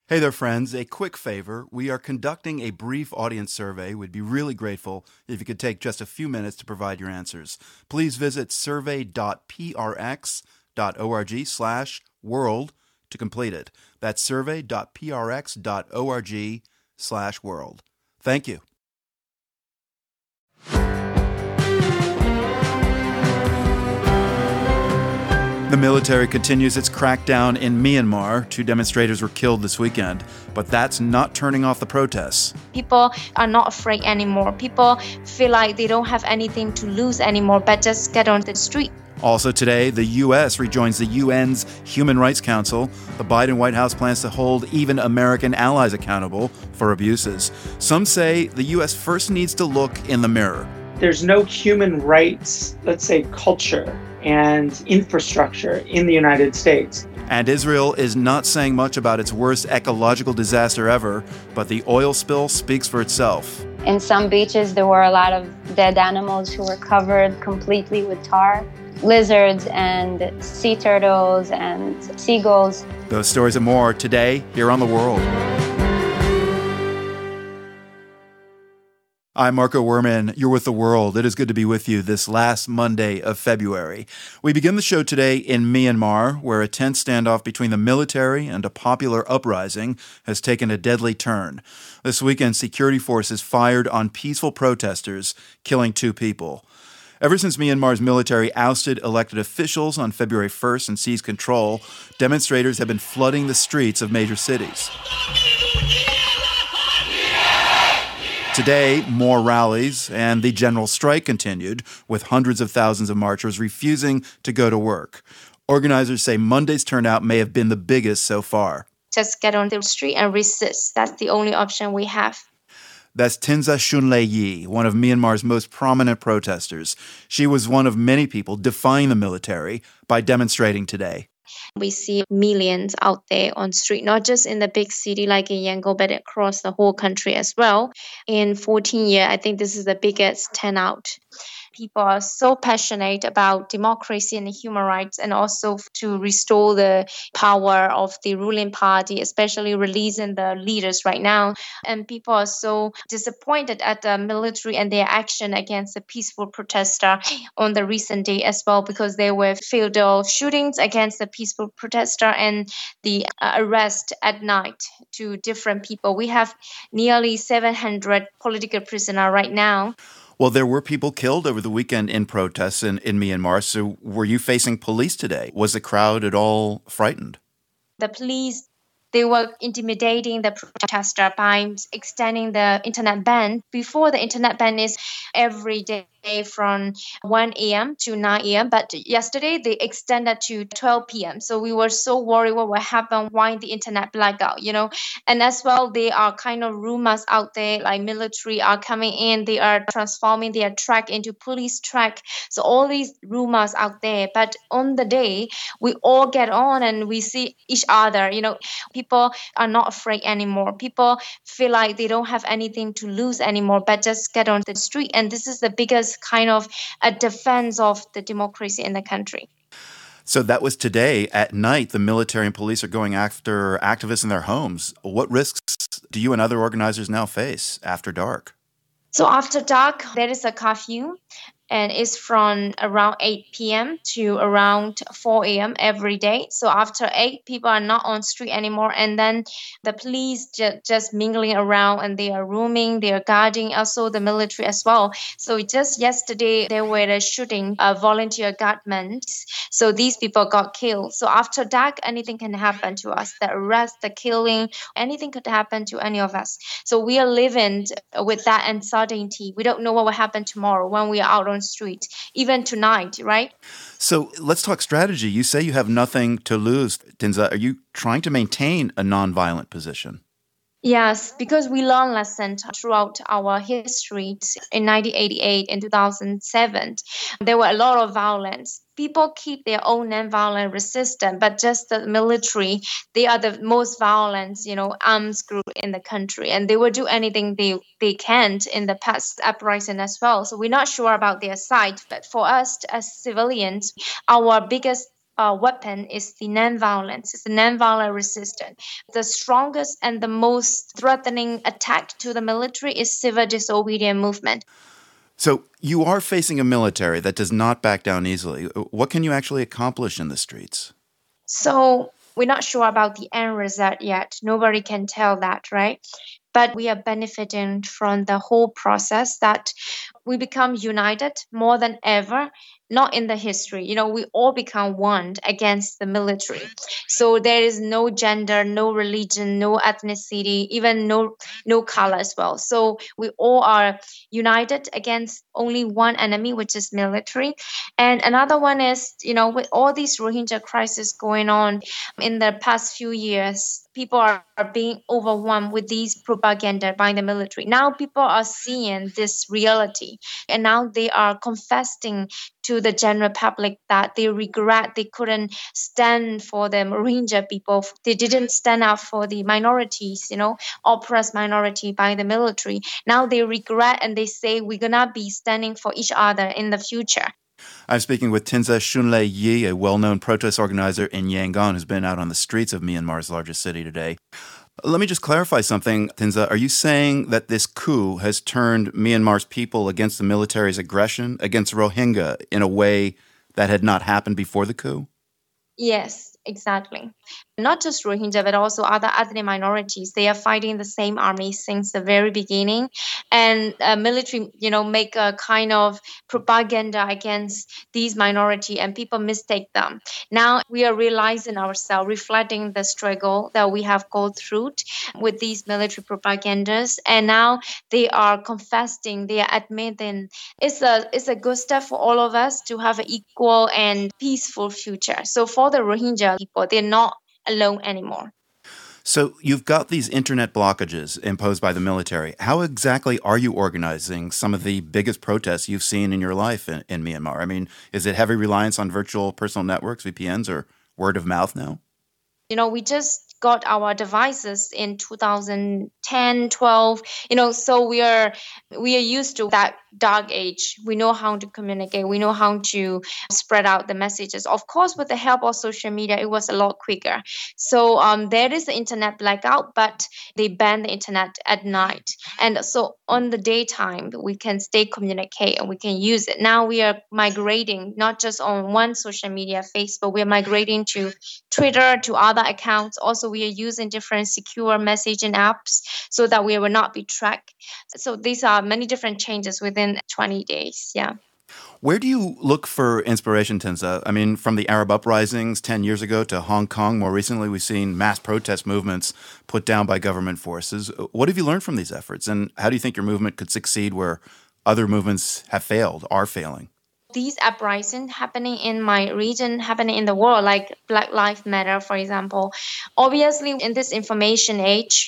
Hey there, friends. A quick favor. We are conducting a brief audience survey. We'd be really grateful if you could take just a few minutes to provide your answers. Please visit survey.prx.org/world to complete it. That's survey.prx.org/world. Thank you. The military continues its crackdown in Myanmar. 2 demonstrators were killed this weekend, but that's not turning off the protests. People are not afraid anymore. People feel like they don't have anything to lose anymore, but just get on the street. Also today, the U.S. rejoins the UN's Human Rights Council. The Biden White House plans to hold even American allies accountable for abuses. Some say the U.S. first needs to look in the mirror. There's no human rights, let's say, culture and infrastructure in the United States. And Israel is not saying much about its worst ecological disaster ever, but the oil spill speaks for itself. In some beaches, there were a lot of dead animals who were covered completely with tar. Lizards and sea turtles and seagulls. Those stories and more today here on The World. I'm Marco Werman. You're with The World. It is good to be with you this last Monday of February. We begin the show today in Myanmar, where a tense standoff between the military and a popular uprising has taken a deadly turn. This weekend, security forces fired on peaceful protesters, killing 2 people. Ever since Myanmar's military ousted elected officials on February 1st and seized control, demonstrators have been flooding the streets of major cities. Today, more rallies and the general strike continued, with hundreds of thousands of marchers refusing to go to work. Organizers say Monday's turnout may have been the biggest so far. Just get on the street and resist. That's the only option we have. That's Tinza Shunlei Yi, one of Myanmar's most prominent protesters. She was one of many people defying the military by demonstrating today. We see millions out there on street, not just in the big city like in Yangon, but across the whole country as well. In 14 years, I think this is the biggest turnout. People are so passionate about democracy and human rights, and also to restore the power of the ruling party, especially releasing the leaders right now. And people are so disappointed at the military and their action against the peaceful protester on the recent day as well, because there were fatal shootings against the peaceful protester and the arrest at night to different people. We have nearly 700 political prisoners right now. Well, there were people killed over the weekend in protests in Myanmar. So were you facing police today? Was the crowd at all frightened? The police, they were intimidating the protester by extending the internet ban. Before, the internet ban is every day from 1 a.m. to 9 a.m. But yesterday, they extended to 12 p.m. So we were so worried what will happen, why the internet blackout, And as well, there are kind of rumors out there, like military are coming in, they are transforming their track into police track. So all these rumors out there. But on the day, we all get on and we see each other, People are not afraid anymore. People feel like they don't have anything to lose anymore, but just get on the street. And this is the biggest kind of a defense of the democracy in the country. So that was today. At night, the military and police are going after activists in their homes. What risks do you and other organizers now face after dark? So after dark, there is a curfew. And it's from around 8 p.m. to around 4 a.m. every day. So after 8, people are not on street anymore. And then the police just mingling around and they are roaming, they are guarding, also the military as well. So just yesterday, there were a shooting of volunteer guardmen. So these people got killed. So after dark, anything can happen to us. The arrest, the killing, anything could happen to any of us. So we are living with that uncertainty. We don't know what will happen tomorrow when we are out on street, even tonight, right? So let's talk strategy. You say you have nothing to lose. Tinza, are you trying to maintain a nonviolent position? Yes, because we learned lessons throughout our history. In 1988 and 2007, there were a lot of violence. People keep their own nonviolent resistance, but just the military, they are the most violent, arms group in the country. And they will do anything they can in the past uprising as well. So we're not sure about their side. But for us as civilians, our biggest weapon is the nonviolence. It's the nonviolent resistance. The strongest and the most threatening attack to the military is civil disobedience movement. So you are facing a military that does not back down easily. What can you actually accomplish in the streets? So we're not sure about the end result yet. Nobody can tell that, right? But we are benefiting from the whole process that we become united more than ever, not in the history. We all become one against the military. So there is no gender, no religion, no ethnicity, even no color as well. So we all are united against only one enemy, which is military. And another one is, with all these Rohingya crisis going on in the past few years, people are being overwhelmed with these propaganda by the military. Now people are seeing this reality, and now they are confessing to the general public that they regret they couldn't stand for the Rohingya people. They didn't stand up for the minorities, oppressed minority by the military. Now they regret and they say we're gonna be standing for each other in the future. I'm speaking with Tinza Shunlei Yi, a well-known protest organizer in Yangon who's been out on the streets of Myanmar's largest city today. Let me just clarify something, Tinza. Are you saying that this coup has turned Myanmar's people against the military's aggression against Rohingya in a way that had not happened before the coup? Yes, exactly. Not just Rohingya, but also other ethnic minorities. They are fighting the same army since the very beginning. And military, make a kind of propaganda against these minority, and people mistake them. Now we are realizing ourselves, reflecting the struggle that we have gone through with these military propagandas. And now they are confessing, they are admitting it's a good step for all of us to have an equal and peaceful future. So for the Rohingya people, they're not alone anymore. So you've got these internet blockages imposed by the military. How exactly are you organizing some of the biggest protests you've seen in your life in Myanmar? I mean, is it heavy reliance on virtual personal networks, VPNs, or word of mouth now? We just got our devices in 2010, 12, so we are used to that dark age. We know how to communicate. We know how to spread out the messages. Of course, with the help of social media, it was a lot quicker. So there is the internet blackout, but they ban the internet at night. And so on the daytime, we can stay communicate and we can use it. Now we are migrating, not just on one social media, Facebook, we are migrating to Twitter, to other accounts. Also, we are using different secure messaging apps so that we will not be tracked. So these are many different changes within 20 days. Yeah. Where do you look for inspiration, Tinza? I mean, from the Arab uprisings 10 years ago to Hong Kong, more recently we've seen mass protest movements put down by government forces. What have you learned from these efforts, and how do you think your movement could succeed where other movements have failed, are failing? These uprisings happening in my region, happening in the world, like Black Lives Matter, for example. Obviously, in this information age,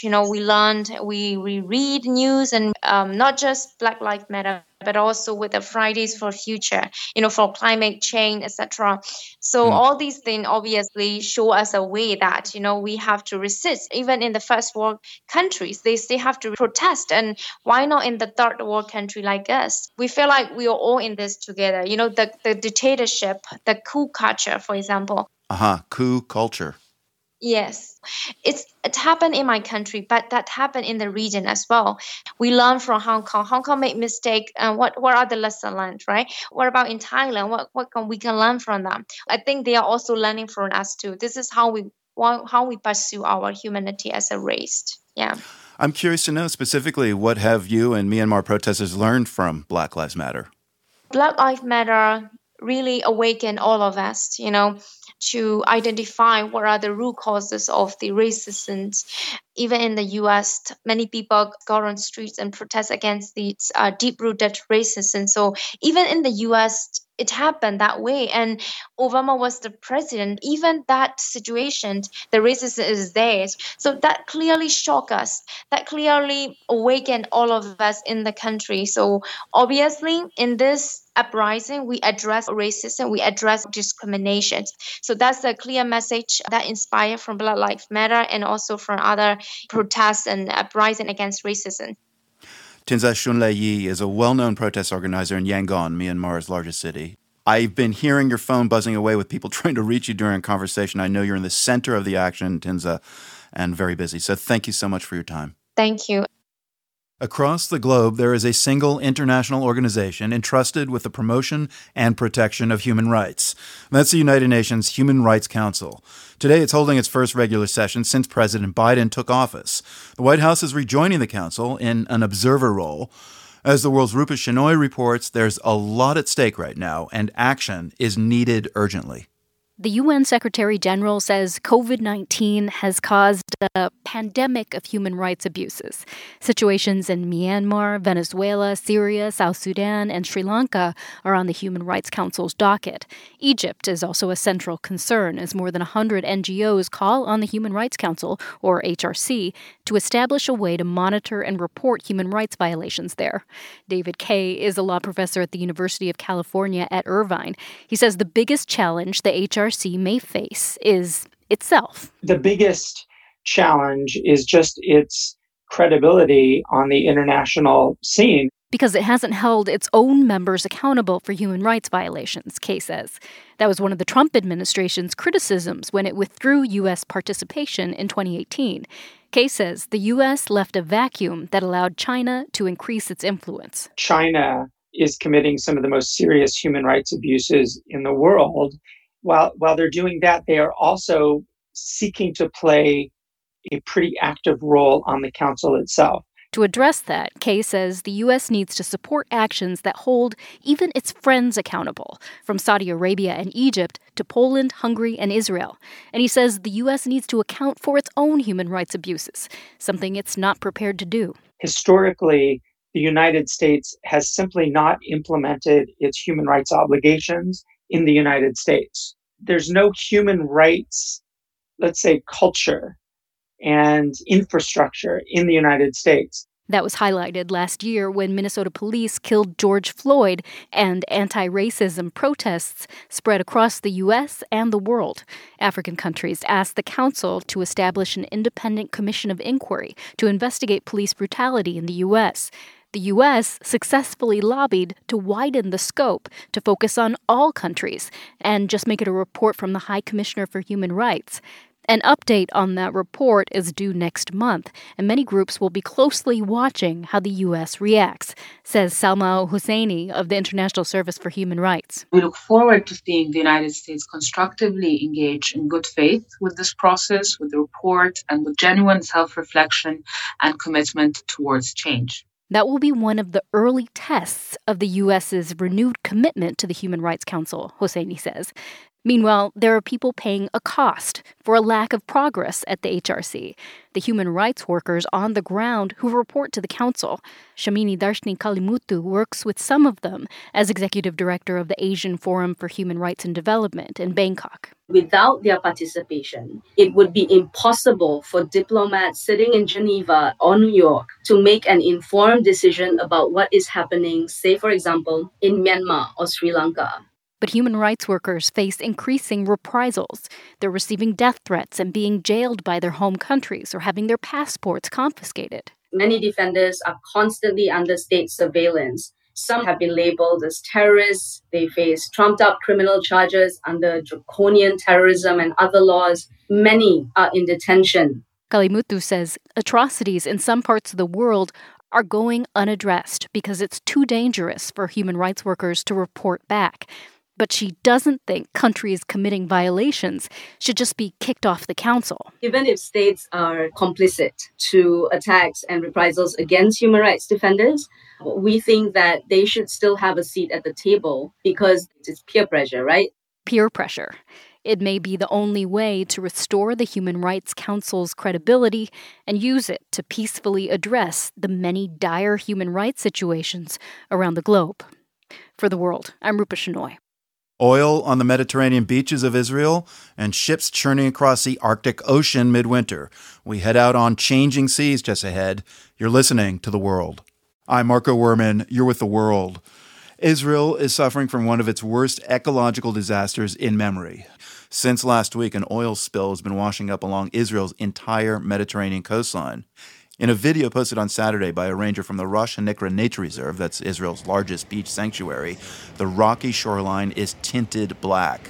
we read news, and not just Black Lives Matter, but also with the Fridays for Future, for climate change, etc. So all these things obviously show us a way that, we have to resist. Even in the first world countries, they still have to protest. And why not in the third world country like us? We feel like we are all in this together. The dictatorship, the coup culture, for example. Coup culture. Yes, it happened in my country, but that happened in the region as well. We learn from Hong Kong. Hong Kong made mistake, and what are the lessons learned, right? What about in Thailand? What can we learn from them? I think they are also learning from us too. This is how we pursue our humanity as a race. Yeah. I'm curious to know specifically, what have you and Myanmar protesters learned from Black Lives Matter? Black Lives Matter really awakened all of us, to identify what are the root causes of the racism. Even in the U.S., many people go on streets and protest against these deep-rooted racism. So even in the U.S., it happened that way. And Obama was the president. Even that situation, the racism is there. So that clearly shocked us. That clearly awakened all of us in the country. So obviously, in this uprising, we address racism, we address discrimination. So that's a clear message that inspired from Black Lives Matter and also from other protests and uprising against racism. Tinza Shunlei Yi is a well-known protest organizer in Yangon, Myanmar's largest city. I've been hearing your phone buzzing away with people trying to reach you during a conversation. I know you're in the center of the action, Tinza, and very busy. So thank you so much for your time. Thank you. Across the globe, there is a single international organization entrusted with the promotion and protection of human rights. That's the United Nations Human Rights Council. Today, it's holding its first regular session since President Biden took office. The White House is rejoining the council in an observer role. As the world's Rupa Shenoy reports, there's a lot at stake right now, and action is needed urgently. The UN Secretary General says COVID-19 has caused a pandemic of human rights abuses. Situations in Myanmar, Venezuela, Syria, South Sudan, and Sri Lanka are on the Human Rights Council's docket. Egypt is also a central concern, as more than 100 NGOs call on the Human Rights Council, or HRC, to establish a way to monitor and report human rights violations there. David Kaye is a law professor at the University of California at Irvine. He says the biggest challenge the HRC may face is itself. The biggest challenge is just its credibility on the international scene. Because it hasn't held its own members accountable for human rights violations, Kaye says. That was one of the Trump administration's criticisms when it withdrew U.S. participation in 2018. Kaye says the U.S. left a vacuum that allowed China to increase its influence. China is committing some of the most serious human rights abuses in the world. While they're doing that, they are also seeking to play a pretty active role on the council itself. To address that, Kaye says the U.S. needs to support actions that hold even its friends accountable, from Saudi Arabia and Egypt to Poland, Hungary, and Israel. And he says the U.S. needs to account for its own human rights abuses, something it's not prepared to do. Historically, the United States has simply not implemented its human rights obligations in the United States. There's no human rights, let's say, culture and infrastructure in the United States. That was highlighted last year when Minnesota police killed George Floyd and anti-racism protests spread across the U.S. and the world. African countries asked the council to establish an independent commission of inquiry to investigate police brutality in the U.S. The U.S. successfully lobbied to widen the scope to focus on all countries and just make it a report from the High Commissioner for Human Rights. An update on that report is due next month, and many groups will be closely watching how the U.S. reacts, says Salma Al-Husseini of the International Service for Human Rights. We look forward to seeing the United States constructively engage in good faith with this process, with the report, and with genuine self-reflection and commitment towards change. That will be one of the early tests of the U.S.'s renewed commitment to the Human Rights Council, Hosseini says. Meanwhile, there are people paying a cost for a lack of progress at the HRC, the human rights workers on the ground who report to the council. Shamini Darshni Kalimutu works with some of them as executive director of the Asian Forum for Human Rights and Development in Bangkok. Without their participation, it would be impossible for diplomats sitting in Geneva or New York to make an informed decision about what is happening, say, for example, in Myanmar or Sri Lanka. But human rights workers face increasing reprisals. They're receiving death threats and being jailed by their home countries or having their passports confiscated. Many defenders are constantly under state surveillance. Some have been labeled as terrorists. They face trumped-up criminal charges under draconian terrorism and other laws. Many are in detention. Kalimutu says atrocities in some parts of the world are going unaddressed because it's too dangerous for human rights workers to report back. But she doesn't think countries committing violations should just be kicked off the council. Even if states are complicit to attacks and reprisals against human rights defenders, we think that they should still have a seat at the table because it's peer pressure, right? Peer pressure. It may be the only way to restore the Human Rights Council's credibility and use it to peacefully address the many dire human rights situations around the globe. For The World, I'm Rupa Shenoy. Oil on the Mediterranean beaches of Israel and ships churning across the Arctic Ocean midwinter. We head out on changing seas just ahead. You're listening to The World. I'm Marco Werman. You're with The World. Israel is suffering from one of its worst ecological disasters in memory. Since last week, an oil spill has been washing up along Israel's entire Mediterranean coastline. In a video posted on Saturday by a ranger from the Rosh Hanikra Nature Reserve, that's Israel's largest beach sanctuary, the rocky shoreline is tinted black.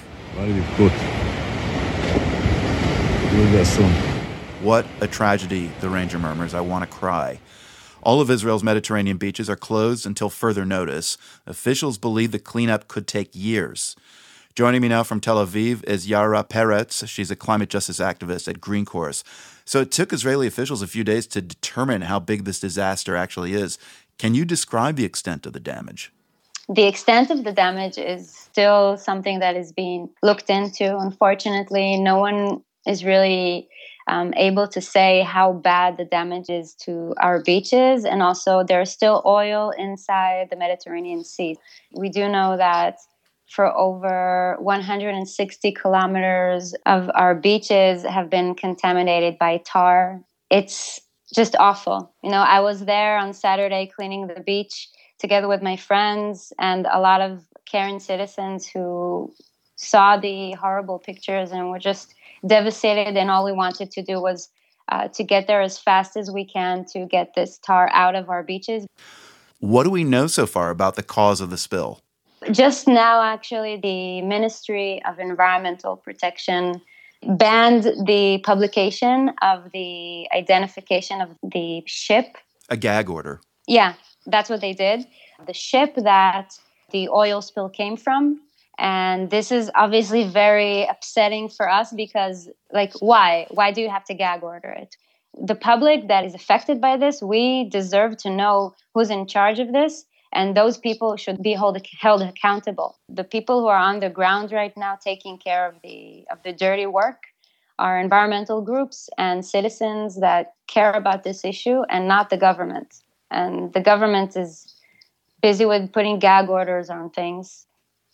What a tragedy, the ranger murmurs. I want to cry. All of Israel's Mediterranean beaches are closed until further notice. Officials believe the cleanup could take years. Joining me now from Tel Aviv is Yara Peretz. She's a climate justice activist at Green Course. So it took Israeli officials a few days to determine how big this disaster actually is. Can you describe the extent of the damage? The extent of the damage is still something that is being looked into. Unfortunately, no one is really able to say how bad the damage is to our beaches. And also, there's still oil inside the Mediterranean Sea. We do know that for over 160 kilometers of our beaches have been contaminated by tar. It's just awful. I was there on Saturday cleaning the beach together with my friends and a lot of caring citizens who saw the horrible pictures and were just devastated. And all we wanted to do was to get there as fast as we can to get this tar out of our beaches. What do we know so far about the cause of the spill? Just now, actually, the Ministry of Environmental Protection banned the publication of the identification of the ship. A gag order. Yeah, that's what they did. The ship that the oil spill came from. And this is obviously very upsetting for us because, why? Why do you have to gag order it? The public that is affected by this, we deserve to know who's in charge of this. And those people should be held accountable. The people who are on the ground right now taking care of the dirty work are environmental groups and citizens that care about this issue and not the government. And the government is busy with putting gag orders on things.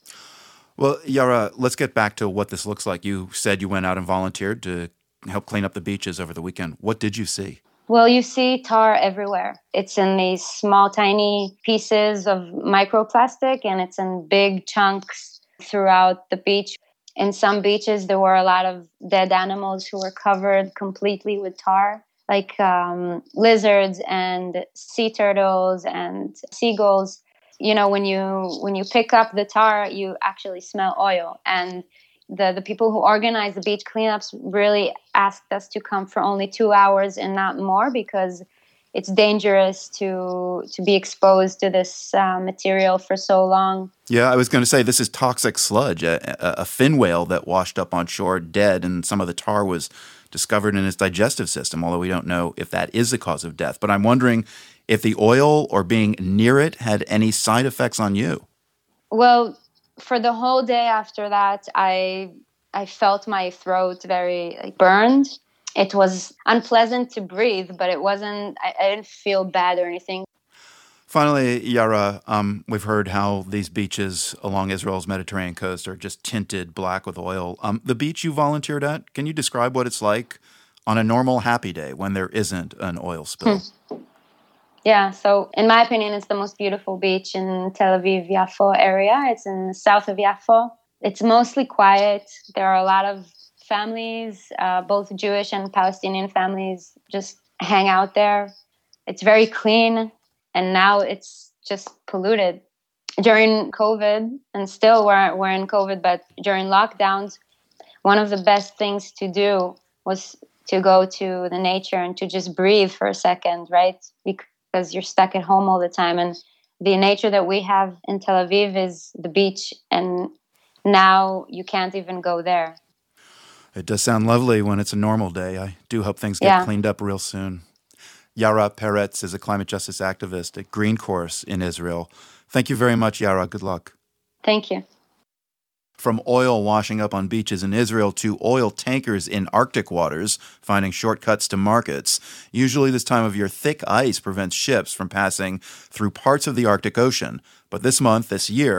Well, Yara, let's get back to what this looks like. You said you went out and volunteered to help clean up the beaches over the weekend. What did you see? Well, you see tar everywhere. It's in these small, tiny pieces of microplastic, and it's in big chunks throughout the beach. In some beaches, there were a lot of dead animals who were covered completely with tar, like lizards and sea turtles and seagulls. When you pick up the tar, you actually smell oil. And the people who organize the beach cleanups really asked us to come for only 2 hours and not more because it's dangerous to be exposed to this material for so long. Yeah, I was going to say, this is toxic sludge, a fin whale that washed up on shore dead, and some of the tar was discovered in its digestive system, although we don't know if that is the cause of death. But I'm wondering if the oil or being near it had any side effects on you. Well, for the whole day after that, I felt my throat very burned. It was unpleasant to breathe, but it wasn't. I didn't feel bad or anything. Finally, Yara, we've heard how these beaches along Israel's Mediterranean coast are just tinted black with oil. The beach you volunteered at, can you describe what it's like on a normal happy day when there isn't an oil spill? Yeah, so in my opinion, it's the most beautiful beach in Tel Aviv-Yafo area. It's in the south of Yafo. It's mostly quiet. There are a lot of families, both Jewish and Palestinian families, just hang out there. It's very clean, and now it's just polluted. During COVID, and still we're in COVID, but during lockdowns, one of the best things to do was to go to the nature and to just breathe for a second, right? Because you're stuck at home all the time. And the nature that we have in Tel Aviv is the beach, and now you can't even go there. It does sound lovely when it's a normal day. I do hope things get cleaned up real soon. Yara Peretz is a climate justice activist at Green Course in Israel. Thank you very much, Yara. Good luck. Thank you. From oil washing up on beaches in Israel to oil tankers in Arctic waters finding shortcuts to markets. Usually this time of year, thick ice prevents ships from passing through parts of the Arctic Ocean. But this year,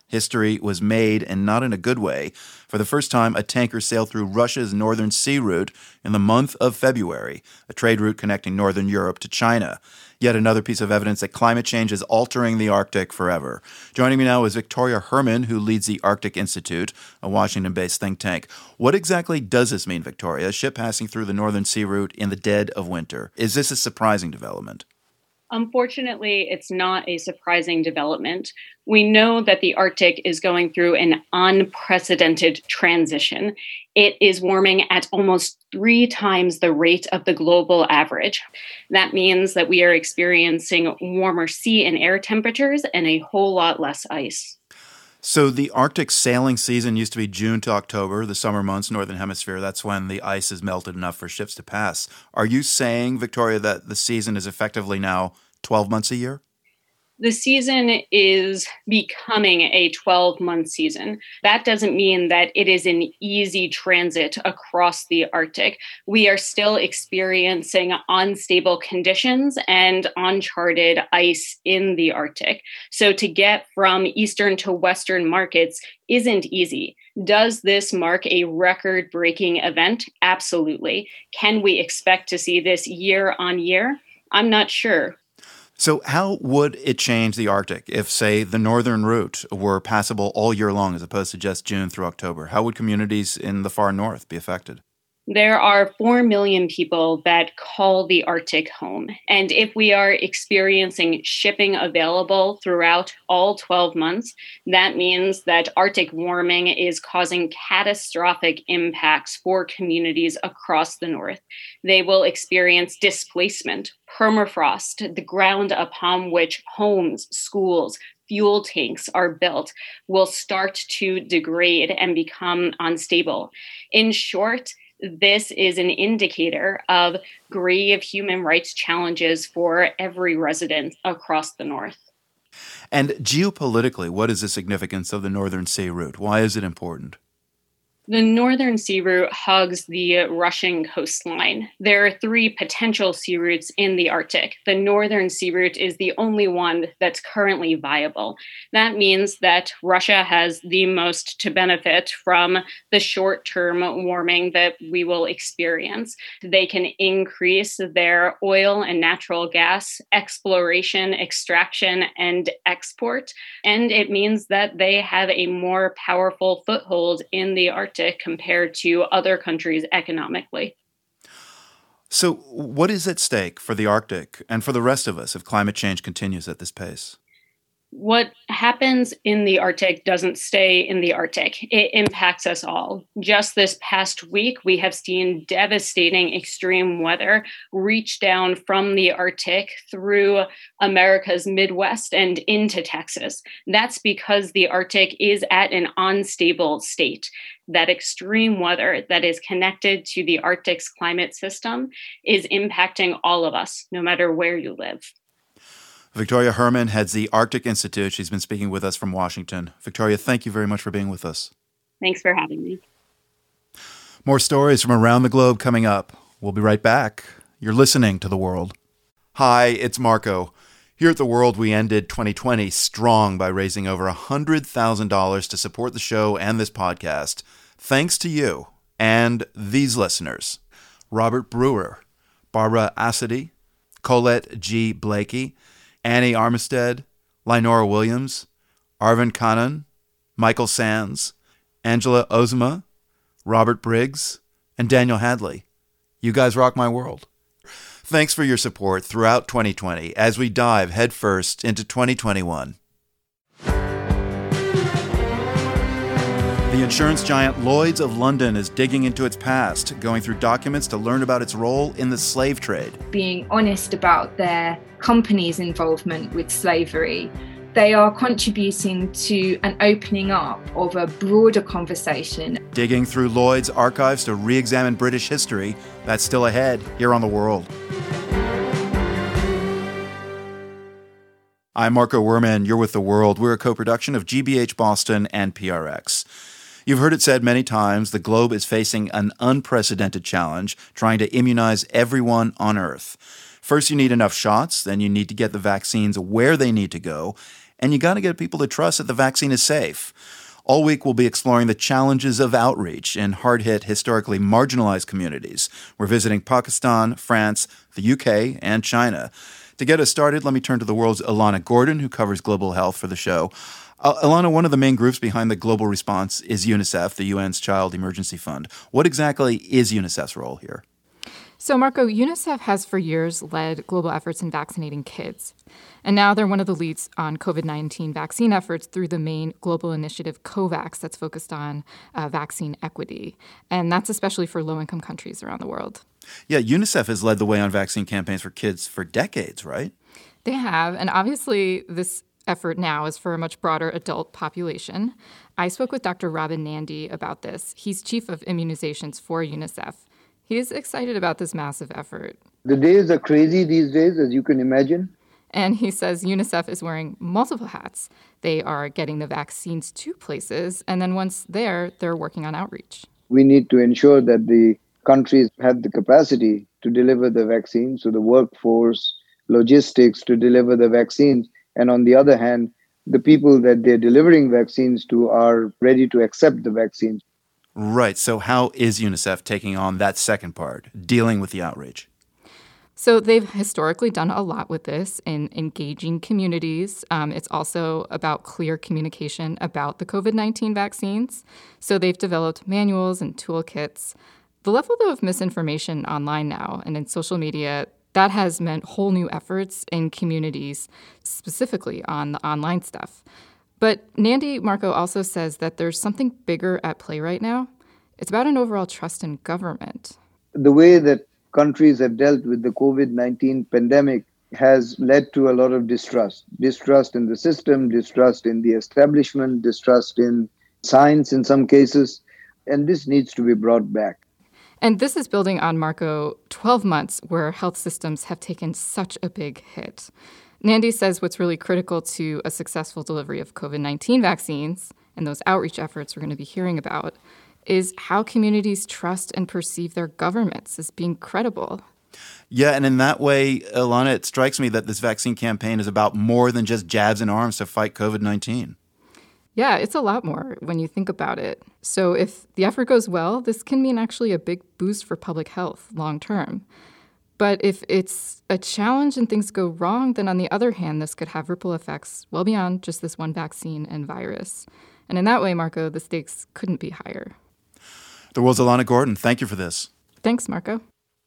History was made, and not in a good way. For the first time, a tanker sailed through Russia's Northern Sea route in the month of February, a trade route connecting northern Europe to China. Yet another piece of evidence that climate change is altering the Arctic forever. Joining me now is Victoria Herman, who leads the Arctic Institute, a Washington-based think tank. What exactly does this mean, Victoria? A ship passing through the Northern Sea route in the dead of winter. Is this a surprising development? Unfortunately, it's not a surprising development. We know that the Arctic is going through an unprecedented transition. It is warming at almost 3 times the rate of the global average. That means that we are experiencing warmer sea and air temperatures and a whole lot less ice. So the Arctic sailing season used to be June to October, the summer months, Northern Hemisphere. That's when the ice is melted enough for ships to pass. Are you saying, Victoria, that the season is effectively now 12 months a year? The season is becoming a 12-month season. That doesn't mean that it is an easy transit across the Arctic. We are still experiencing unstable conditions and uncharted ice in the Arctic. So to get from eastern to western markets isn't easy. Does this mark a record-breaking event? Absolutely. Can we expect to see this year on year? I'm not sure. So how would it change the Arctic if, say, the northern route were passable all year long as opposed to just June through October? How would communities in the far north be affected? There are 4 million people that call the Arctic home. And if we are experiencing shipping available throughout all 12 months, that means that Arctic warming is causing catastrophic impacts for communities across the north. They will experience displacement, permafrost, the ground upon which homes, schools, fuel tanks are built will start to degrade and become unstable. In short, this is an indicator of grave human rights challenges for every resident across the north. And geopolitically, what is the significance of the Northern Sea route? Why is it important? The Northern Sea route hugs the Russian coastline. There are 3 potential sea routes in the Arctic. The Northern Sea route is the only one that's currently viable. That means that Russia has the most to benefit from the short-term warming that we will experience. They can increase their oil and natural gas exploration, extraction, and export. And it means that they have a more powerful foothold in the Arctic compared to other countries economically. So what is at stake for the Arctic and for the rest of us if climate change continues at this pace? What happens in the Arctic doesn't stay in the Arctic. It impacts us all. Just this past week, we have seen devastating extreme weather reach down from the Arctic through America's Midwest and into Texas. That's because the Arctic is at an unstable state. That extreme weather that is connected to the Arctic's climate system is impacting all of us, no matter where you live. Victoria Herman heads the Arctic Institute. She's been speaking with us from Washington. Victoria, thank you very much for being with us. Thanks for having me. More stories from around the globe coming up. We'll be right back. You're listening to The World. Hi, it's Marco. Here at The World, we ended 2020 strong by raising over $100,000 to support the show and this podcast. Thanks to you and these listeners: Robert Brewer, Barbara Assady, Colette G. Blakey, Annie Armistead, Lynora Williams, Arvin Kanan, Michael Sands, Angela Ozuma, Robert Briggs, and Daniel Hadley. You guys rock my world. Thanks for your support throughout 2020 as we dive headfirst into 2021. The insurance giant Lloyd's of London is digging into its past, going through documents to learn about its role in the slave trade. Being honest about their company's involvement with slavery, they are contributing to an opening up of a broader conversation. Digging through Lloyd's archives to re-examine British history, that's still ahead here on The World. I'm Marco Werman. You're with The World. We're a co-production of GBH Boston and PRX. You've heard it said many times, the globe is facing an unprecedented challenge, trying to immunize everyone on Earth. First, you need enough shots, then you need to get the vaccines where they need to go, and you got to get people to trust that the vaccine is safe. All week, we'll be exploring the challenges of outreach in hard-hit, historically marginalized communities. We're visiting Pakistan, France, the UK, and China. To get us started, let me turn to the world's Ilana Gordon, who covers global health for the show. Ilana, one of the main groups behind the global response is UNICEF, the UN's Child Emergency Fund. What exactly is UNICEF's role here? So, Marco, UNICEF has for years led global efforts in vaccinating kids. And now they're one of the leads on COVID-19 vaccine efforts through the main global initiative COVAX that's focused on vaccine equity. And that's especially for low-income countries around the world. Yeah, UNICEF has led the way on vaccine campaigns for kids for decades, right? They have. And obviously, this effort now is for a much broader adult population. I spoke with Dr. Robin Nandy about this. He's chief of immunizations for UNICEF. He's excited about this massive effort. The days are crazy these days, as you can imagine. And he says UNICEF is wearing multiple hats. They are getting the vaccines to places, and then once there, they're working on outreach. We need to ensure that the countries have the capacity to deliver the vaccines, so the workforce, logistics to deliver the vaccines. And on the other hand, the people that they're delivering vaccines to are ready to accept the vaccines. Right. So how is UNICEF taking on that second part, dealing with the outreach? So they've historically done a lot with this in engaging communities. It's also about clear communication about the COVID-19 vaccines. So they've developed manuals and toolkits. The level, though, of misinformation online now and in social media, that has meant whole new efforts in communities, specifically on the online stuff. But Nandy Marco also says that there's something bigger at play right now. It's about an overall trust in government. The way that countries have dealt with the COVID-19 pandemic has led to a lot of distrust. Distrust in the system, distrust in the establishment, distrust in science in some cases. And this needs to be brought back. And this is building on, Marco, 12 months where health systems have taken such a big hit. Nandy says what's really critical to a successful delivery of COVID-19 vaccines, and those outreach efforts we're going to be hearing about, is how communities trust and perceive their governments as being credible. Yeah, and in that way, Ilana, it strikes me that this vaccine campaign is about more than just jabs and arms to fight COVID-19. Yeah, it's a lot more when you think about it. So if the effort goes well, this can mean actually a big boost for public health long term. But if it's a challenge and things go wrong, then on the other hand, this could have ripple effects well beyond just this one vaccine and virus. And in that way, Marco, the stakes couldn't be higher. The world's Ilana Gordon. Thank you for this. Thanks, Marco.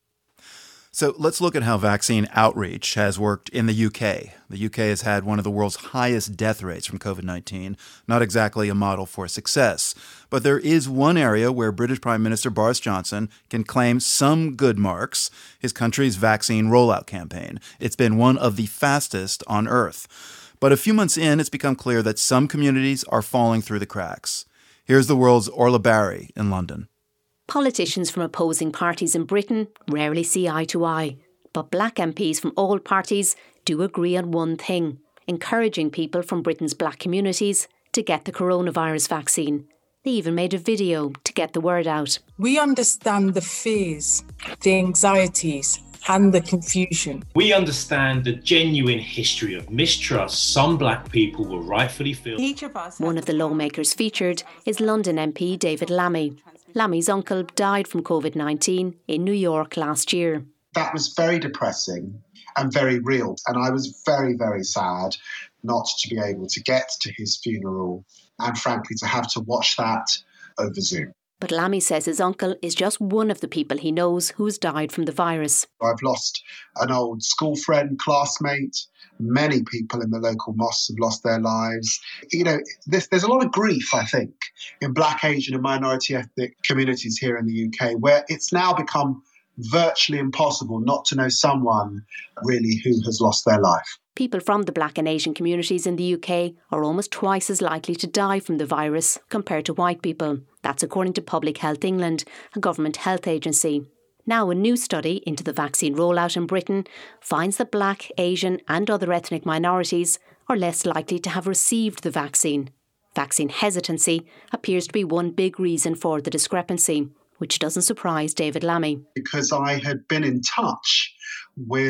So let's look at how vaccine outreach has worked in the UK. The UK has had one of the world's highest death rates from COVID-19, not exactly a model for success. But there is one area where British Prime Minister Boris Johnson can claim some good marks, his country's vaccine rollout campaign. It's been one of the fastest on earth. But a few months in, it's become clear that some communities are falling through the cracks. Here's the world's Orla Barry in London. Politicians from opposing parties in Britain rarely see eye to eye, but black MPs from all parties do agree on one thing: encouraging people from Britain's black communities to get the coronavirus vaccine. They even made a video to get the word out. We understand the fears, the anxieties, and the confusion. We understand the genuine history of mistrust some black people will rightfully feel. One of the lawmakers featured is London MP David Lammy. Lammy's uncle died from COVID-19 in New York last year. That was very depressing and very real. And I was very, very sad not to be able to get to his funeral and frankly to have to watch that over Zoom. But Lammy says his uncle is just one of the people he knows who has died from the virus. I've lost an old school friend, classmate. Many people in the local mosques have lost their lives. You know, there's a lot of grief, I think, in black, Asian and minority ethnic communities here in the UK, where it's now become virtually impossible not to know someone really who has lost their life. People from the black and Asian communities in the UK are almost twice as likely to die from the virus compared to white people. That's according to Public Health England, a government health agency. Now, a new study into the vaccine rollout in Britain finds that black, Asian and other ethnic minorities are less likely to have received the vaccine. Vaccine hesitancy appears to be one big reason for the discrepancy, which doesn't surprise David Lammy. Because I had been in touch with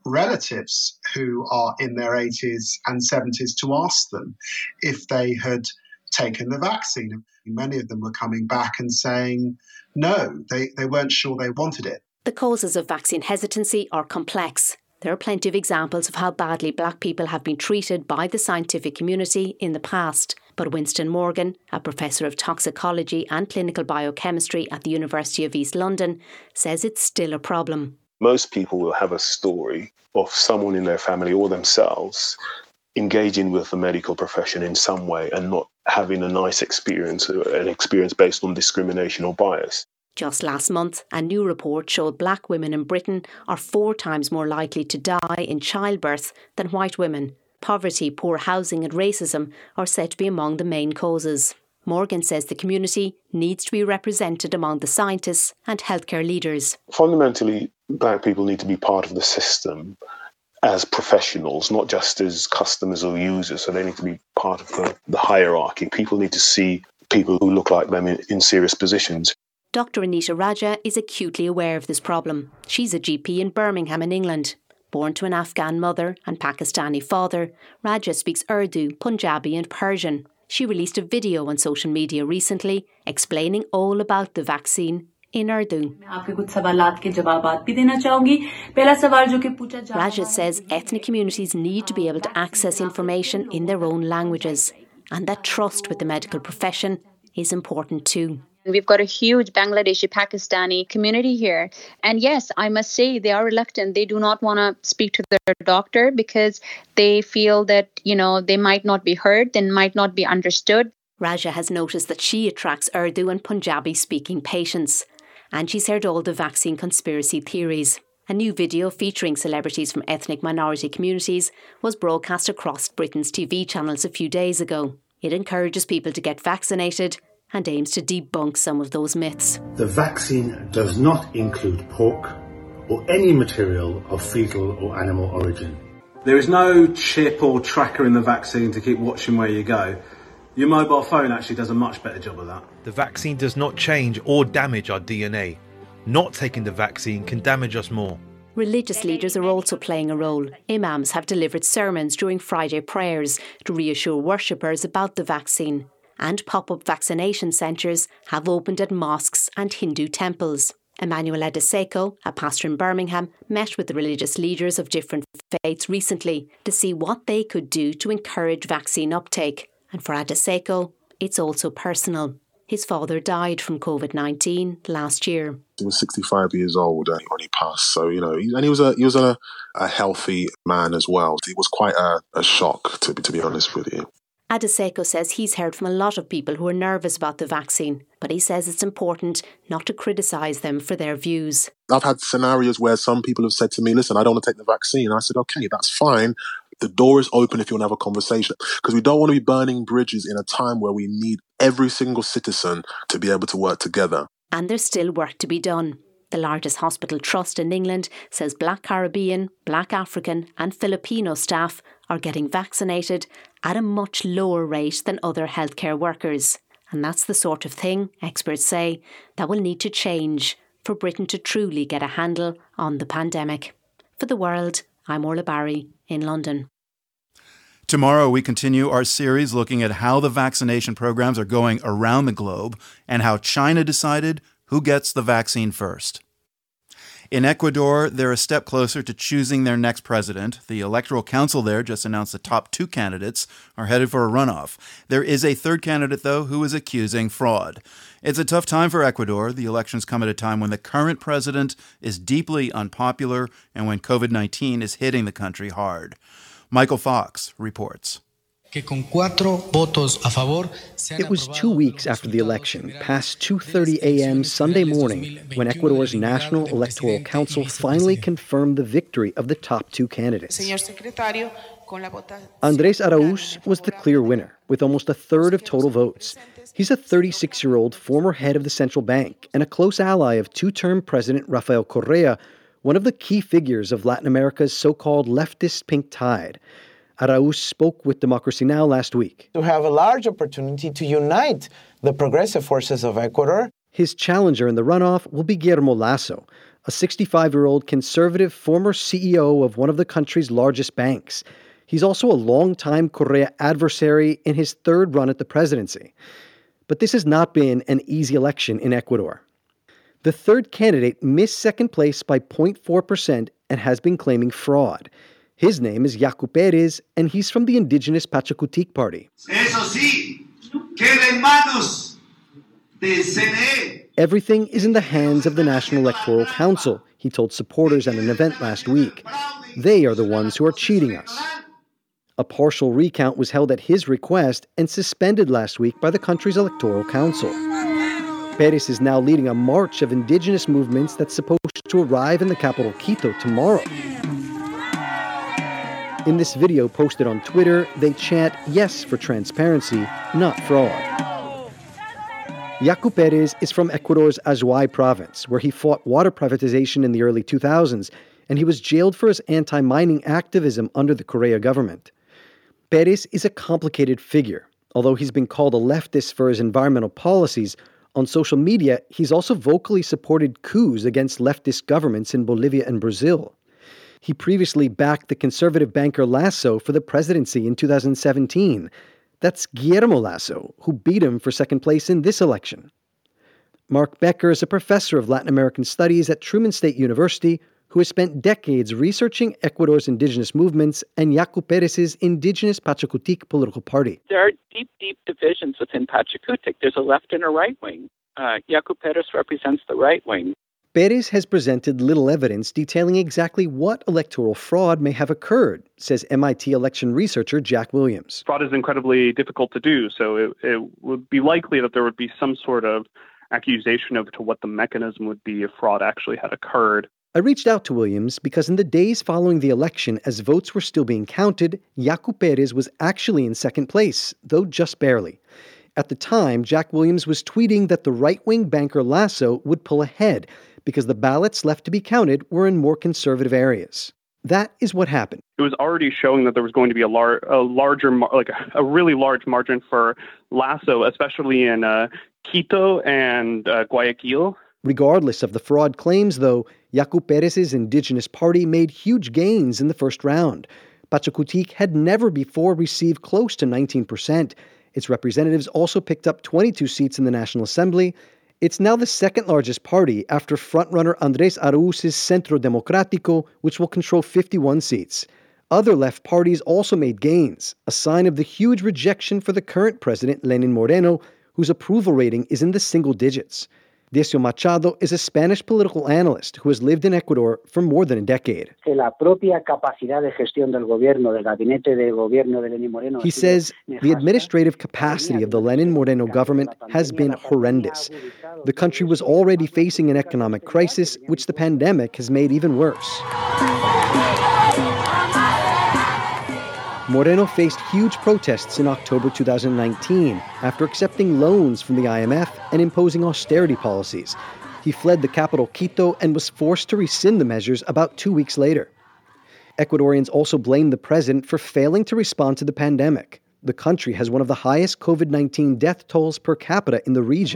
relatives who are in their 80s and 70s to ask them if they had taken the vaccine. Many of them were coming back and saying no, they weren't sure they wanted it. The causes of vaccine hesitancy are complex. There are plenty of examples of how badly black people have been treated by the scientific community in the past. But Winston Morgan, a professor of toxicology and clinical biochemistry at the University of East London, says it's still a problem. Most people will have a story of someone in their family or themselves engaging with the medical profession in some way and not having a nice experience, an experience based on discrimination or bias. Just last month, a new report showed black women in Britain are 4 times more likely to die in childbirth than white women. Poverty, poor housing and racism are said to be among the main causes. Morgan says the community needs to be represented among the scientists and healthcare leaders. Fundamentally, black people need to be part of the system as professionals, not just as customers or users. So they need to be part of the hierarchy. People need to see people who look like them in serious positions. Dr. Anita Raja is acutely aware of this problem. She's a GP in Birmingham in England. Born to an Afghan mother and Pakistani father, Raja speaks Urdu, Punjabi and Persian. She released a video on social media recently explaining all about the vaccine in Urdu. Raja says ethnic communities need to be able to access information in their own languages, and that trust with the medical profession is important too. We've got a huge Bangladeshi Pakistani community here. And yes, I must say they are reluctant. They do not want to speak to their doctor because they feel that, they might not be heard, they might not be understood. Raja has noticed that she attracts Urdu and Punjabi speaking patients. And she's heard all the vaccine conspiracy theories. A new video featuring celebrities from ethnic minority communities was broadcast across Britain's TV channels a few days ago. It encourages people to get vaccinated and aims to debunk some of those myths. The vaccine does not include pork or any material of fetal or animal origin. There is no chip or tracker in the vaccine to keep watching where you go. Your mobile phone actually does a much better job of that. The vaccine does not change or damage our DNA. Not taking the vaccine can damage us more. Religious leaders are also playing a role. Imams have delivered sermons during Friday prayers to reassure worshippers about the vaccine. And pop-up vaccination centres have opened at mosques and Hindu temples. Emmanuel Adeseko, a pastor in Birmingham, met with the religious leaders of different faiths recently to see what they could do to encourage vaccine uptake. And for Adeseko, it's also personal. His father died from COVID-19 last year. He was 65 years old when he passed. So, and he was a healthy man as well. It was quite a shock, to be honest with you. Adeseko says he's heard from a lot of people who are nervous about the vaccine, but he says it's important not to criticise them for their views. I've had scenarios where some people have said to me, listen, I don't want to take the vaccine. I said, okay, that's fine. The door is open if you want to have a conversation, because we don't want to be burning bridges in a time where we need every single citizen to be able to work together. And there's still work to be done. The largest hospital trust in England says Black Caribbean, Black African and Filipino staff are getting vaccinated at a much lower rate than other healthcare workers. And that's the sort of thing, experts say, that will need to change for Britain to truly get a handle on the pandemic. For The World, I'm Orla Barry in London. Tomorrow we continue our series looking at how the vaccination programs are going around the globe and how China decided who gets the vaccine first. In Ecuador, they're a step closer to choosing their next president. The Electoral Council there just announced the top 2 candidates are headed for a runoff. There is a third candidate, though, who is accusing fraud. It's a tough time for Ecuador. The elections come at a time when the current president is deeply unpopular and when COVID-19 is hitting the country hard. Michael Fox reports. It was 2 weeks after the election, past 2:30 a.m. Sunday morning, when Ecuador's National Electoral Council finally confirmed the victory of the top 2 candidates. Andrés Araúz was the clear winner, with almost a third of total votes. He's a 36-year-old former head of the central bank and a close ally of 2-term President Rafael Correa, one of the key figures of Latin America's so-called leftist pink tide. Araúz spoke with Democracy Now! Last week. To have a large opportunity to unite the progressive forces of Ecuador. His challenger in the runoff will be Guillermo Lasso, a 65-year-old conservative former CEO of one of the country's largest banks. He's also a longtime Correa adversary in his third run at the presidency. But this has not been an easy election in Ecuador. The third candidate missed second place by 0.4% and has been claiming fraud. His name is Yaku Pérez, and he's from the indigenous Pachakutik party. Eso sí, queda en manos de CNE. Everything is in the hands of the National Electoral Council, he told supporters at an event last week. They are the ones who are cheating us. A partial recount was held at his request and suspended last week by the country's Electoral Council. Pérez is now leading a march of indigenous movements that's supposed to arrive in the capital Quito tomorrow. In this video posted on Twitter, they chant yes for transparency, not fraud. Yaku Pérez is from Ecuador's Azuay province, where he fought water privatization in the early 2000s, and he was jailed for his anti-mining activism under the Correa government. Pérez is a complicated figure. Although he's been called a leftist for his environmental policies, on social media, he's also vocally supported coups against leftist governments in Bolivia and Brazil. He previously backed the conservative banker Lasso for the presidency in 2017. That's Guillermo Lasso, who beat him for second place in this election. Mark Becker is a professor of Latin American studies at Truman State University who has spent decades researching Ecuador's indigenous movements and Yaku Pérez's indigenous Pachakutik political party. There are deep, deep divisions within Pachakutik. There's a left and a right wing. Yaku Pérez represents the right wing. Pérez has presented little evidence detailing exactly what electoral fraud may have occurred, says MIT election researcher Jack Williams. Fraud is incredibly difficult to do, so it would be likely that there would be some sort of accusation of to what the mechanism would be if fraud actually had occurred. I reached out to Williams because in the days following the election, as votes were still being counted, Yaku Pérez was actually in second place, though just barely. At the time, Jack Williams was tweeting that the right-wing banker Lasso would pull ahead because the ballots left to be counted were in more conservative areas. That is what happened. It was already showing that there was going to be a really large margin for Lasso, especially in Quito and Guayaquil. Regardless of the fraud claims, though, Yaku Pérez's indigenous party made huge gains in the first round. Pachakutik had never before received close to 19%. Its representatives also picked up 22 seats in the National Assembly. It's now the second largest party after frontrunner Andrés Araúz's Centro Democrático, which will control 51 seats. Other left parties also made gains, a sign of the huge rejection for the current president, Lenin Moreno, whose approval rating is in the single digits. Decio Machado is a Spanish political analyst who has lived in Ecuador for more than a decade. He says the administrative capacity of the Lenin Moreno government has been horrendous. The country was already facing an economic crisis, which the pandemic has made even worse. Moreno faced huge protests in October 2019 after accepting loans from the IMF and imposing austerity policies. He fled the capital Quito and was forced to rescind the measures about 2 weeks later. Ecuadorians also blame the president for failing to respond to the pandemic. The country has one of the highest COVID-19 death tolls per capita in the region.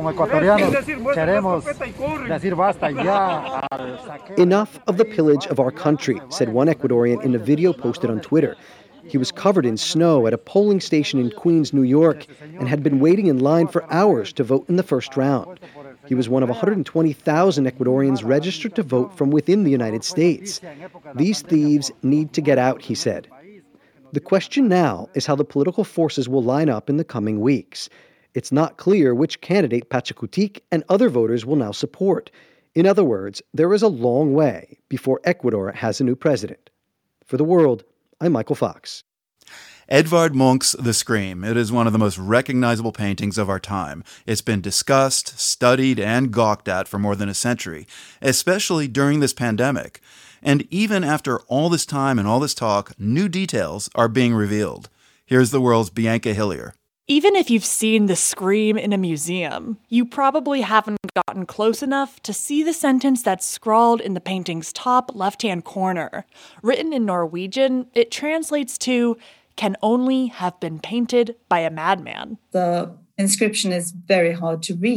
Enough of the pillage of our country, said one Ecuadorian in a video posted on Twitter. He was covered in snow at a polling station in Queens, New York, and had been waiting in line for hours to vote in the first round. He was one of 120,000 Ecuadorians registered to vote from within the United States. These thieves need to get out, he said. The question now is how the political forces will line up in the coming weeks. It's not clear which candidate Pachakutik and other voters will now support. In other words, there is a long way before Ecuador has a new president. For The World, I'm Michael Fox. Edvard Munch's The Scream. It is one of the most recognizable paintings of our time. It's been discussed, studied, and gawked at for more than a century, especially during this pandemic. And even after all this time and all this talk, new details are being revealed. Here's The World's Bianca Hillier. Even if you've seen The Scream in a museum, you probably haven't gotten close enough to see the sentence that's scrawled in the painting's top left-hand corner. Written in Norwegian, it translates to, "can only have been painted by a madman." The inscription is very hard to read.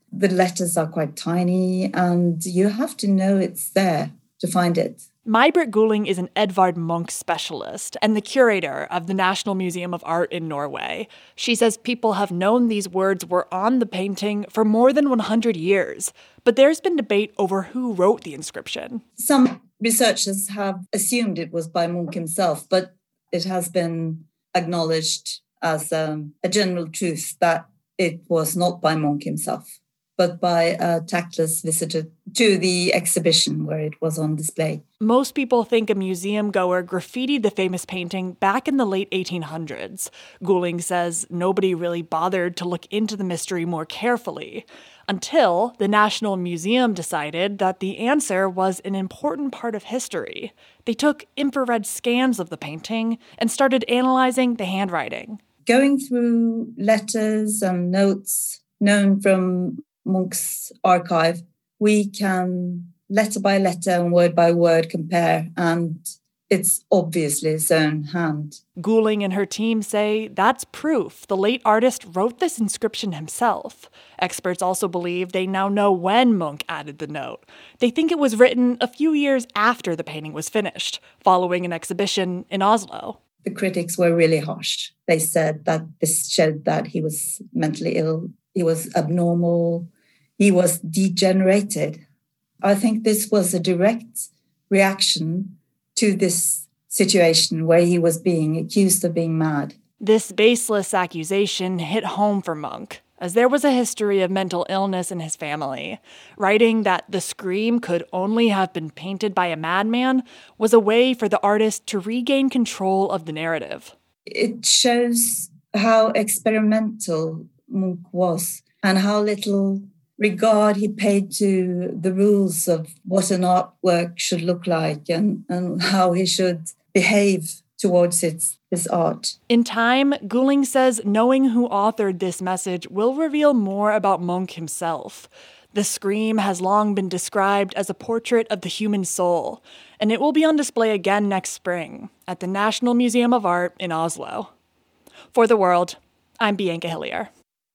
The letters are quite tiny, and you have to know it's there to find it. May-Britt Guling is an Edvard Munch specialist and the curator of the National Museum of Art in Norway. She says people have known these words were on the painting for more than 100 years, but there's been debate over who wrote the inscription. Some researchers have assumed it was by Munch himself, but it has been acknowledged as a general truth that it was not by Munch himself, but by a tactless visitor to the exhibition where it was on display. Most people think a museum goer graffitied the famous painting back in the late 1800s. Guling says nobody really bothered to look into the mystery more carefully, until the National Museum decided that the answer was an important part of history. They took infrared scans of the painting and started analyzing the handwriting. Going through letters and notes known from Munch's archive, we can letter by letter and word by word compare, and it's obviously his own hand. Guling and her team say that's proof the late artist wrote this inscription himself. Experts also believe they now know when Munch added the note. They think it was written a few years after the painting was finished, following an exhibition in Oslo. The critics were really harsh. They said that this showed that he was mentally ill, he was abnormal, he was degenerated. I think this was a direct reaction to this situation where he was being accused of being mad. This baseless accusation hit home for Munch, as there was a history of mental illness in his family. Writing that the scream could only have been painted by a madman was a way for the artist to regain control of the narrative. It shows how experimental Munch was and how little regard he paid to the rules of what an artwork should look like and how he should behave towards his art. In time, Guling says knowing who authored this message will reveal more about Munch himself. The Scream has long been described as a portrait of the human soul, and it will be on display again next spring at the National Museum of Art in Oslo. For The World, I'm Bianca Hillier.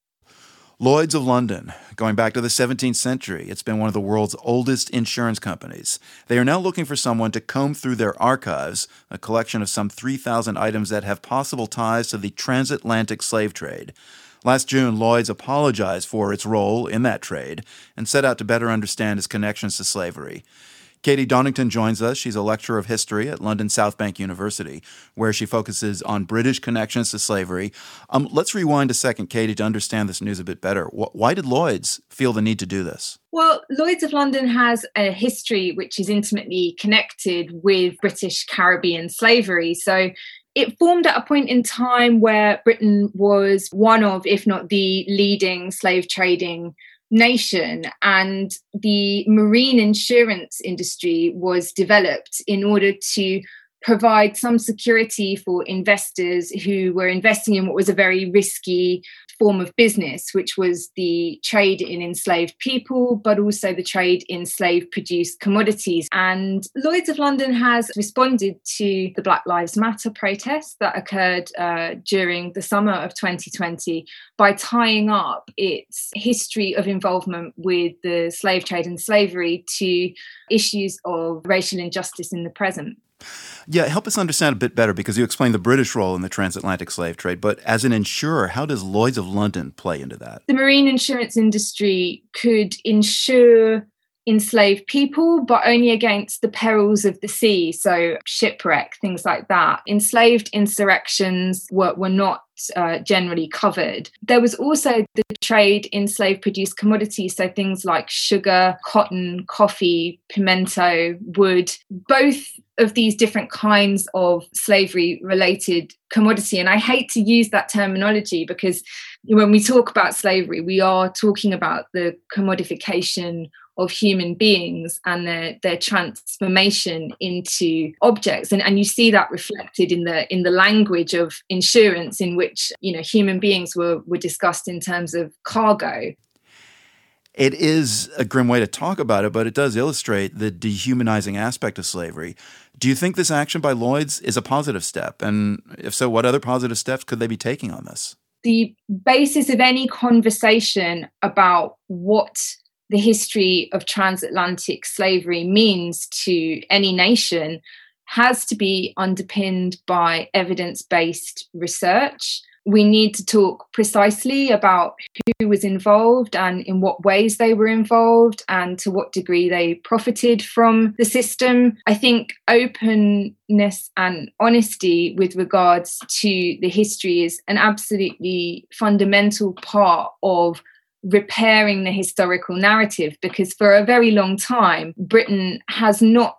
Lloyd's of London. Going back to the 17th century, it's been one of the world's oldest insurance companies. They are now looking for someone to comb through their archives, a collection of some 3,000 items that have possible ties to the transatlantic slave trade. Last June, Lloyd's apologized for its role in that trade and set out to better understand its connections to slavery. Katie Donington joins us. She's a lecturer of history at London South Bank University, where she focuses on British connections to slavery. Let's rewind a second, Katie, to understand this news a bit better. Why did Lloyd's feel the need to do this? Well, Lloyd's of London has a history which is intimately connected with British Caribbean slavery. So it formed at a point in time where Britain was one of, if not the leading slave trading nation, and the marine insurance industry was developed in order to provide some security for investors who were investing in what was a very risky form of business, which was the trade in enslaved people, but also the trade in slave-produced commodities. And Lloyd's of London has responded to the Black Lives Matter protests that occurred during the summer of 2020 by tying up its history of involvement with the slave trade and slavery to issues of racial injustice in the present. Yeah, help us understand a bit better, because you explained the British role in the transatlantic slave trade, but as an insurer, how does Lloyd's of London play into that? The marine insurance industry could insure enslaved people, but only against the perils of the sea, so shipwreck, things like that. Enslaved insurrections were not generally covered. There was also the trade in slave-produced commodities, so things like sugar, cotton, coffee, pimento, wood, both of these different kinds of slavery-related commodity. And I hate to use that terminology because when we talk about slavery, we are talking about the commodification of human beings and their transformation into objects, and you see that reflected in the language of insurance, in which human beings were discussed in terms of cargo. It is a grim way to talk about it, but it does illustrate the dehumanizing aspect of slavery. Do you think this action by Lloyd's is a positive step? And if so, what other positive steps could they be taking on this? the basis of any conversation about what the history of transatlantic slavery means to any nation has to be underpinned by evidence-based research. We need to talk precisely about who was involved and in what ways they were involved and to what degree they profited from the system. I think openness and honesty with regards to the history is an absolutely fundamental part of repairing the historical narrative, because for a very long time, Britain has not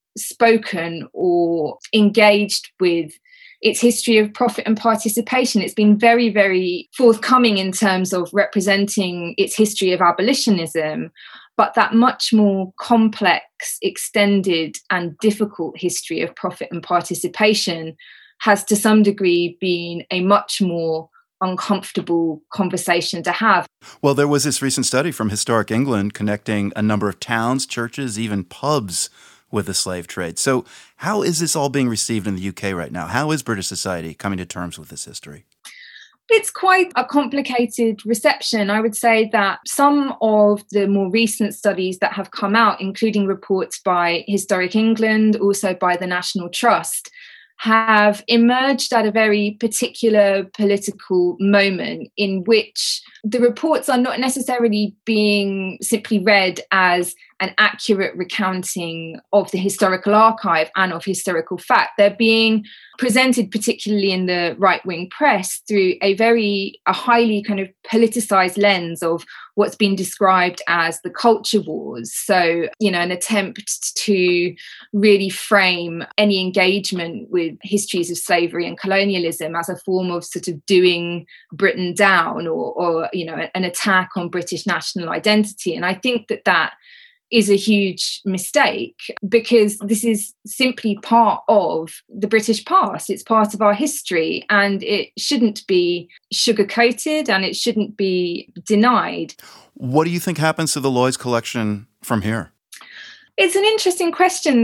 spoken or engaged with its history of profit and participation. It's been very, very forthcoming in terms of representing its history of abolitionism, but that much more complex, extended and difficult history of profit and participation has to some degree been a much more uncomfortable conversation to have. Well, there was this recent study from Historic England connecting a number of towns, churches, even pubs with the slave trade. So how is this all being received in the UK right now? How is British society coming to terms with this history? It's quite a complicated reception. I would say that some of the more recent studies that have come out, including reports by Historic England, also by the National Trust, have emerged at a very particular political moment in which the reports are not necessarily being simply read as an accurate recounting of the historical archive and of historical fact. They're being presented, particularly in the right-wing press, through a highly kind of politicized lens of what's been described as the culture wars. So, an attempt to really frame any engagement with histories of slavery and colonialism as a form of sort of doing Britain down or an attack on British national identity. And I think that is a huge mistake, because this is simply part of the British past. It's part of our history, and it shouldn't be sugar-coated and it shouldn't be denied. What do you think happens to the Lloyd's collection from here? It's an interesting question.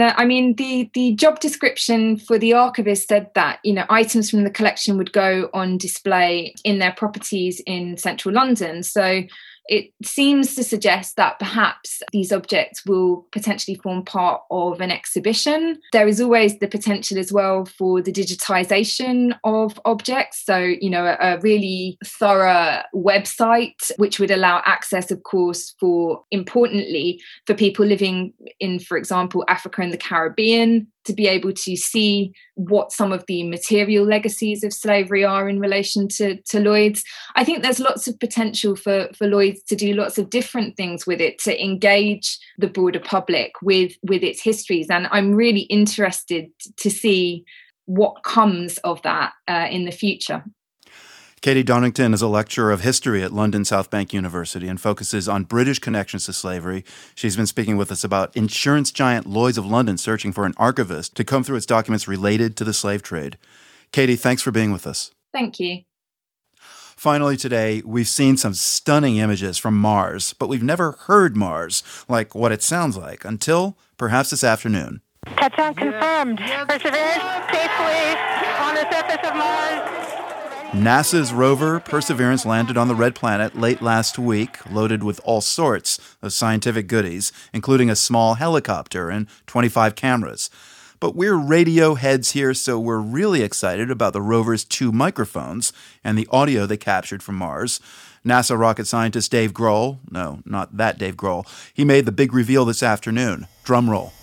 The job description for the archivist said that, items from the collection would go on display in their properties in central London. So it seems to suggest that perhaps these objects will potentially form part of an exhibition. There is always the potential as well for the digitisation of objects. So, a really thorough website, which would allow access, of course, importantly, for people living in, for example, Africa and the Caribbean, to be able to see what some of the material legacies of slavery are in relation to Lloyd's. I think there's lots of potential for Lloyd's to do lots of different things with it, to engage the broader public with its histories. And I'm really interested to see what comes of that in the future. Katie Donington is a lecturer of history at London South Bank University and focuses on British connections to slavery. She's been speaking with us about insurance giant Lloyd's of London searching for an archivist to comb through its documents related to the slave trade. Katie, thanks for being with us. Thank you. Finally today, we've seen some stunning images from Mars, but we've never heard Mars, like what it sounds like, until perhaps this afternoon. Touchdown confirmed. Perseverance safely on the surface of Mars. NASA's rover Perseverance landed on the Red Planet late last week, loaded with all sorts of scientific goodies, including a small helicopter and 25 cameras. But we're radio heads here, so we're really excited about the rover's 2 microphones and the audio they captured from Mars. NASA rocket scientist Dave Grohl, no, not that Dave Grohl, he made the big reveal this afternoon. Drum roll.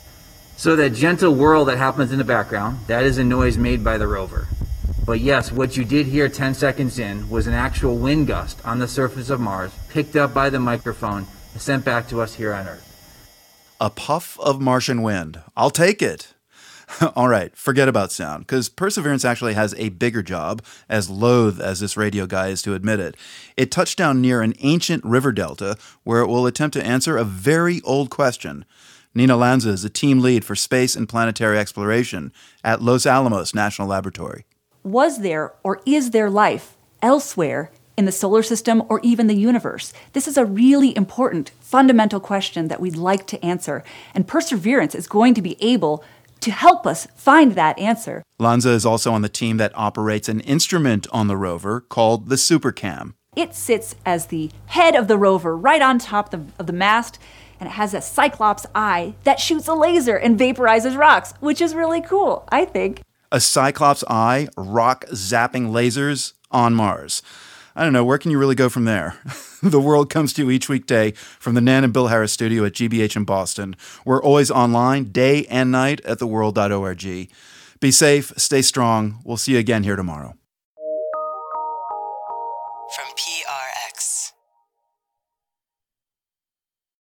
So that gentle whirl that happens in the background, that is a noise made by the rover. But yes, what you did hear 10 seconds in was an actual wind gust on the surface of Mars, picked up by the microphone and sent back to us here on Earth. A puff of Martian wind. I'll take it. All right, forget about sound, because Perseverance actually has a bigger job, as loath as this radio guy is to admit it. It touched down near an ancient river delta where it will attempt to answer a very old question. Nina Lanza is a team lead for space and planetary exploration at Los Alamos National Laboratory. Was there or is there life elsewhere in the solar system or even the universe? This is a really important, fundamental question that we'd like to answer. And Perseverance is going to be able to help us find that answer. Lanza is also on the team that operates an instrument on the rover called the SuperCam. It sits as the head of the rover right on top of the mast, and it has a Cyclops eye that shoots a laser and vaporizes rocks, which is really cool, I think. A Cyclops eye, rock-zapping lasers on Mars. I don't know, where can you really go from there? The World comes to you each weekday from the Nan and Bill Harris studio at GBH in Boston. We're always online, day and night, at theworld.org. Be safe, stay strong. We'll see you again here tomorrow.